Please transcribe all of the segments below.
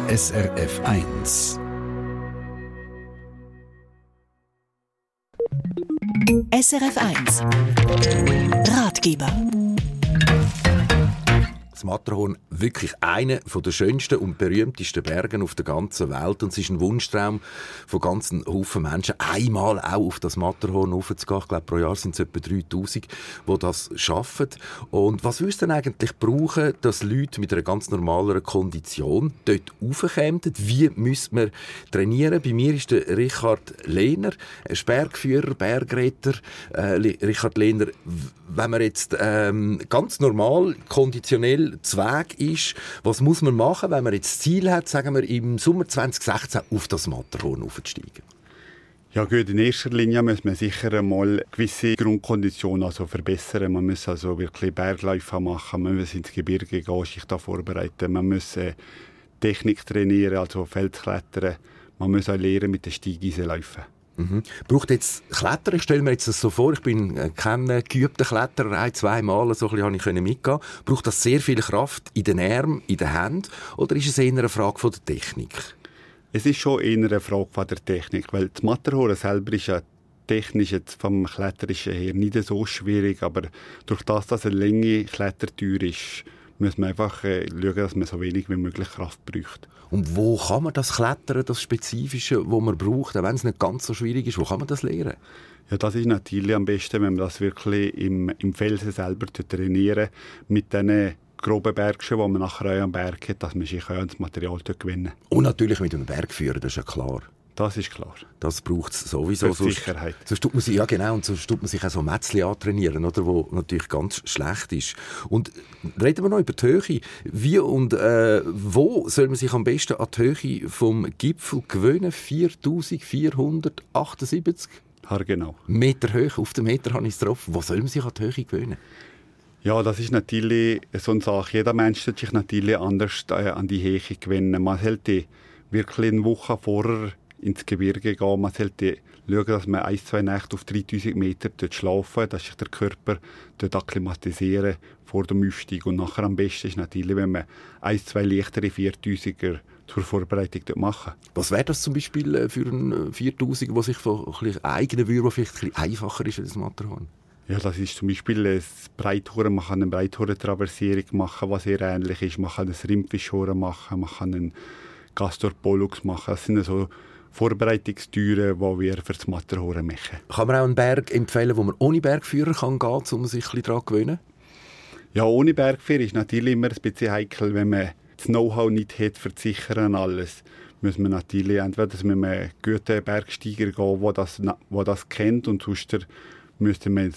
SRF 1. SRF 1 Ratgeber. Das Matterhorn, wirklich einer der schönsten und berühmtesten Berge auf der ganzen Welt. Und es ist ein Wunschtraum von ganzen Haufen Menschen, einmal auch auf das Matterhorn raufzugehen. Ich glaube, pro Jahr sind es etwa 3000, die das schaffen. Und was würdest du denn eigentlich brauchen, dass Leute mit einer ganz normalen Kondition dort raufkommen? Wie müssen wir trainieren? Bei mir ist der Richard Lehner, ein Bergführer, Bergretter. Richard Lehner, wenn man jetzt ganz normal, konditionell zu Weg ist, was muss man machen, wenn man jetzt das Ziel hat, sagen wir im Sommer 2016 auf das Matterhorn aufzusteigen? Ja gut, in erster Linie muss man sicher einmal gewisse Grundkonditionen verbessern. Man muss also wirklich Bergläufe machen, man muss ins Gebirge gehen, sich da vorbereiten, man muss Technik trainieren, also Feldklettern, man muss auch lernen mit den Steigeisen laufen. Braucht jetzt Klettern? Ich stelle mir jetzt das so vor, ich bin kein geübter Kletterer, 2 Mal so ein bisschen konnte ich mitgehen. Braucht das sehr viel Kraft in den Armen, in den Händen, oder ist es eher eine Frage von der Technik? Es ist schon eher eine Frage von der Technik, weil das Matterhorn selber ist ja technisch jetzt vom Kletterischen her nicht so schwierig, aber durch das, dass eine lange Klettertür ist, muss man einfach schauen, dass man so wenig wie möglich Kraft braucht. Und wo kann man das Klettern, das Spezifische, das man braucht, auch wenn es nicht ganz so schwierig ist, wo kann man das lernen? Ja, das ist natürlich am besten, wenn man das wirklich im Felsen selber trainieren, mit diesen groben Bergschen, die man nachher auch am Berg hat, dass man sich auch das Material gewinnen kann. Und natürlich mit einem Bergführer, das ist ja klar. Das ist klar. Das braucht es sowieso. Für Sicherheit. Sonst tut man sich, ja genau, und sonst tut man sich auch so Mätzchen antrainieren, oder, wo natürlich ganz schlecht ist. Und reden wir noch über die Höhe. Wie und wo soll man sich am besten an die Höhe vom Gipfel gewöhnen? 4478 genau. Meter hoch. Auf den Meter habe ich es getroffen. Wo soll man sich an die Höhe gewöhnen? Ja, das ist natürlich so eine Sache. Jeder Mensch sollte sich natürlich anders an die Höhe gewöhnen. Man sollte wirklich eine Woche vorher ins Gebirge gehen. Man sollte schauen, dass man 1-2 Nächte auf 3000 Meter dort schlafen, dass sich der Körper dort akklimatisieren vor dem Aufstieg. Und nachher am besten ist natürlich, wenn man 1-2 leichtere 4000er zur Vorbereitung dort machen. Was wäre das zum Beispiel für einen 4000er, der sich von eigenen würde, der vielleicht ein bisschen einfacher ist als das Matterhorn? Ja, das ist zum Beispiel ein Breithorn. Man kann eine Breithorn-Traversierung machen, was sehr ähnlich ist. Man kann ein Rindfischhorn machen, man kann einen Castor Pollux machen. Das sind so Vorbereitungstüren, die wir für das Matterhorn machen. Kann man auch einen Berg empfehlen, wo man ohne Bergführer gehen kann, um sich ein bisschen daran zu gewöhnen? Ja, ohne Bergführer ist natürlich immer ein bisschen heikel, wenn man das Know-how nicht hat, für das Sichern und alles. Muss man natürlich entweder mit einem guten Bergsteiger gehen, der das kennt, und sonst müsste man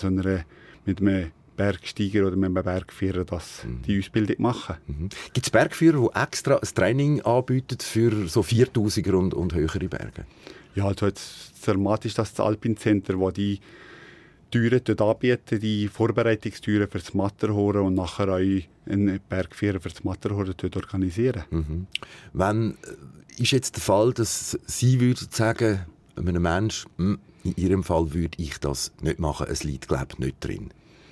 mit einem Bergsteiger oder mit einem Bergführer die Ausbildung machen. Gibt es Bergführer, die extra ein Training anbieten für so 4000er und höhere Berge? Ja, also jetzt dramatisch, dass das Alpine Center, wo die Türen dort anbieten, die Vorbereitungstüren für das Matterhorn, und nachher auch einen Bergführer für das Matterhorn dort organisieren. Wenn ist jetzt der Fall, dass Sie würden sagen, einem Menschen, in Ihrem Fall würde ich das nicht machen, es liegt, glaube ich, nicht drin?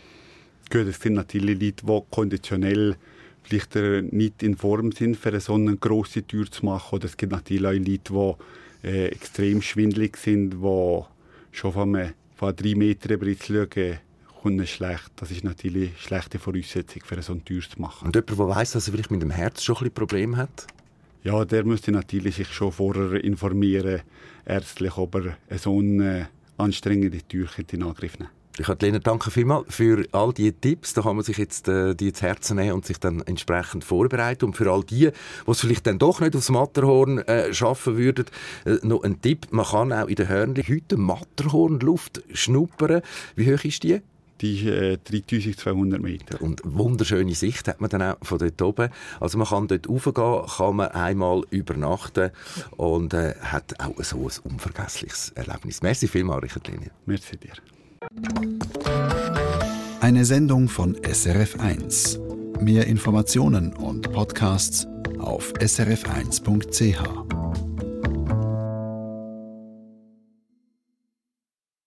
Gut, es sind natürlich Leute, die konditionell vielleicht nicht in Form sind, für so eine grosse Tür zu machen. Oder es gibt natürlich auch Leute, die extrem schwindelig sind, die schon von 3 Metern Britz schauen, kommt schlecht. Das ist natürlich eine schlechte Voraussetzung, für so eine Tür zu machen. Und jemand, der weiss, dass er vielleicht mit dem Herz schon ein bisschen Probleme hat? Ja, der müsste natürlich sich schon vorher informieren, ärztlich, ob er so eine anstrengende Tür in Angriff nehmen. Richard Lehner, danke vielmals für all diese Tipps. Da kann man sich jetzt die zu Herzen nehmen und sich dann entsprechend vorbereiten. Und für all die, die es vielleicht dann doch nicht aufs Matterhorn schaffen würden, noch ein Tipp. Man kann auch in der Hörnli heute Matterhornluft schnuppern. Wie hoch ist die? Die ist 3200 Meter. Und wunderschöne Sicht hat man dann auch von dort oben. Also man kann dort raufgehen, kann man einmal übernachten und hat auch so ein unvergessliches Erlebnis. Merci vielmals, Richard Lehner. Merci dir. Eine Sendung von SRF 1. Mehr Informationen und Podcasts auf srf1.ch.